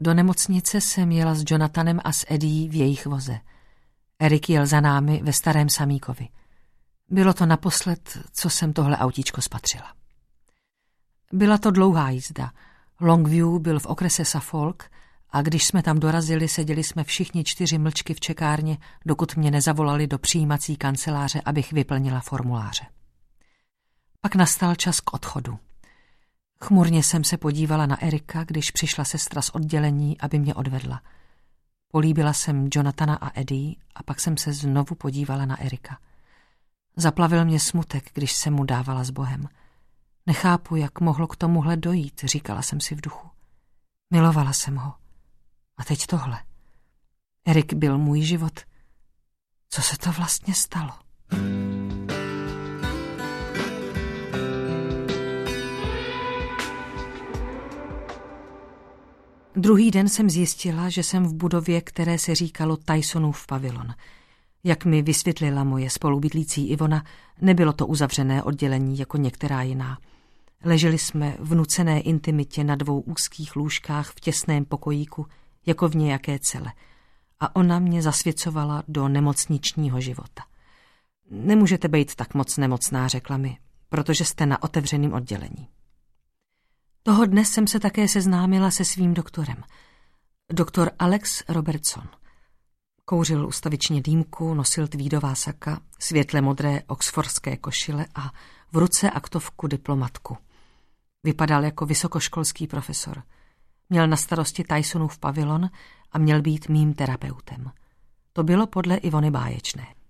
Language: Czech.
Do nemocnice jsem jela s Jonathanem a s Eddie v jejich voze. Erik jel za námi ve starém samíkovi. Bylo to naposled, co jsem tohle autíčko spatřila. Byla to dlouhá jízda. Longview byl v okrese Suffolk a když jsme tam dorazili, seděli jsme všichni 4 mlčky v čekárně, dokud mě nezavolali do přijímací kanceláře, abych vyplnila formuláře. Pak nastal čas k odchodu. Chmurně jsem se podívala na Erika, když přišla sestra z oddělení, aby mě odvedla. Políbila jsem Jonathana a Eddie a pak jsem se znovu podívala na Erika. Zaplavil mě smutek, když jsem mu dávala s Bohem. Nechápu, jak mohlo k tomuhle dojít, říkala jsem si v duchu. Milovala jsem ho. A teď tohle. Erik byl můj život. Co se to vlastně stalo? Druhý den jsem zjistila, že jsem v budově, které se říkalo Tysonův pavilon. Jak mi vysvětlila moje spolubydlící Ivona, nebylo to uzavřené oddělení jako některá jiná. Leželi jsme v nucené intimitě na 2 úzkých lůžkách v těsném pokojíku, jako v nějaké cele. A ona mě zasvěcovala do nemocničního života. Nemůžete být tak moc nemocná, řekla mi, protože jste na otevřeném oddělení. Toho dne jsem se také seznámila se svým doktorem. Doktor Alex Robertson. Kouřil ustavičně dýmku, nosil tweedová saka, světle modré oxfordské košile a v ruce aktovku diplomatku. Vypadal jako vysokoškolský profesor. Měl na starosti Tysonův pavilon a měl být mým terapeutem. To bylo podle Ivony báječné.